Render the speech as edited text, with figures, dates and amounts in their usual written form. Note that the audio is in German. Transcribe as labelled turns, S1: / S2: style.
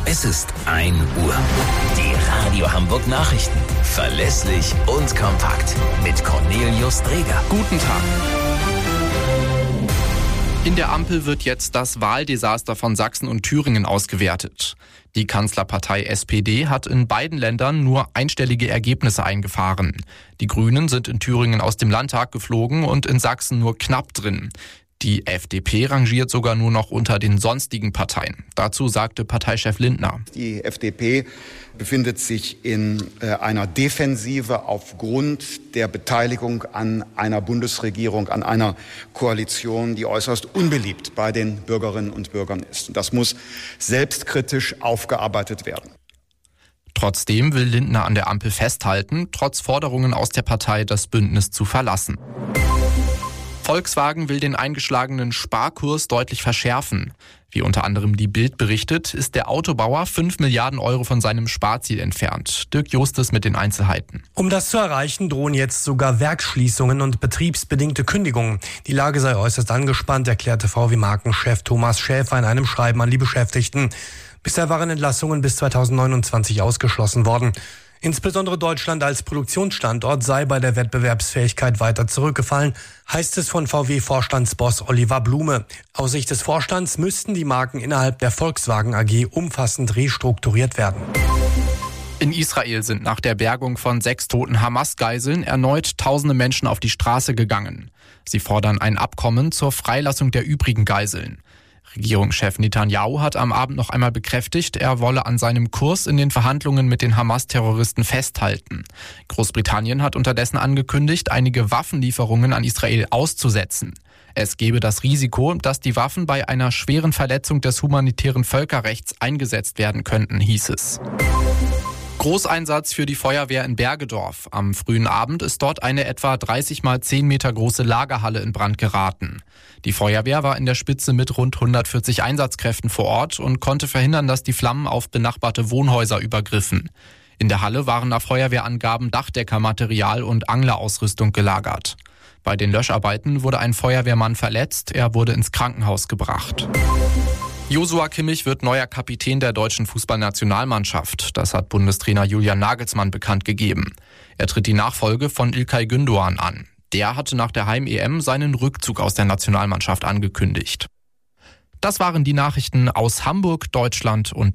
S1: Es ist 1 Uhr. Die Radio Hamburg Nachrichten. Verlässlich und kompakt. Mit Cornelius Dreger.
S2: Guten Tag. In der Ampel wird jetzt das Wahldesaster von Sachsen und Thüringen ausgewertet. Die Kanzlerpartei SPD hat in beiden Ländern nur einstellige Ergebnisse eingefahren. Die Grünen sind in Thüringen aus dem Landtag geflogen und in Sachsen nur knapp drin. Die FDP rangiert sogar nur noch unter den sonstigen Parteien. Dazu sagte Parteichef Lindner:
S3: Die FDP befindet sich in einer Defensive aufgrund der Beteiligung an einer Bundesregierung, an einer Koalition, die äußerst unbeliebt bei den Bürgerinnen und Bürgern ist. Und das muss selbstkritisch aufgearbeitet werden.
S2: Trotzdem will Lindner an der Ampel festhalten, trotz Forderungen aus der Partei, das Bündnis zu verlassen. Volkswagen will den eingeschlagenen Sparkurs deutlich verschärfen. Wie unter anderem die Bild berichtet, ist der Autobauer 5 Milliarden Euro von seinem Sparziel entfernt. Dirk Justus mit den Einzelheiten.
S4: Um das zu erreichen, drohen jetzt sogar Werksschließungen und betriebsbedingte Kündigungen. Die Lage sei äußerst angespannt, erklärte VW-Markenchef Thomas Schäfer in einem Schreiben an die Beschäftigten. Bisher waren Entlassungen bis 2029 ausgeschlossen worden. Insbesondere Deutschland als Produktionsstandort sei bei der Wettbewerbsfähigkeit weiter zurückgefallen, heißt es von VW-Vorstandsboss Oliver Blume. Aus Sicht des Vorstands müssten die Marken innerhalb der Volkswagen AG umfassend restrukturiert werden.
S2: In Israel sind nach der Bergung von 6 toten Hamas-Geiseln erneut tausende Menschen auf die Straße gegangen. Sie fordern ein Abkommen zur Freilassung der übrigen Geiseln. Regierungschef Netanyahu hat am Abend noch einmal bekräftigt, er wolle an seinem Kurs in den Verhandlungen mit den Hamas-Terroristen festhalten. Großbritannien hat unterdessen angekündigt, einige Waffenlieferungen an Israel auszusetzen. Es gebe das Risiko, dass die Waffen bei einer schweren Verletzung des humanitären Völkerrechts eingesetzt werden könnten, hieß es. Großeinsatz für die Feuerwehr in Bergedorf. Am frühen Abend ist dort eine etwa 30 mal 10 Meter große Lagerhalle in Brand geraten. Die Feuerwehr war in der Spitze mit rund 140 Einsatzkräften vor Ort und konnte verhindern, dass die Flammen auf benachbarte Wohnhäuser übergriffen. In der Halle waren nach Feuerwehrangaben Dachdeckermaterial und Anglerausrüstung gelagert. Bei den Löscharbeiten wurde ein Feuerwehrmann verletzt, er wurde ins Krankenhaus gebracht. Joshua Kimmich wird neuer Kapitän der deutschen Fußballnationalmannschaft. Das hat Bundestrainer Julian Nagelsmann bekannt gegeben. Er tritt die Nachfolge von İlkay Gündoğan an. Der hatte nach der Heim-EM seinen Rückzug aus der Nationalmannschaft angekündigt. Das waren die Nachrichten aus Hamburg, Deutschland und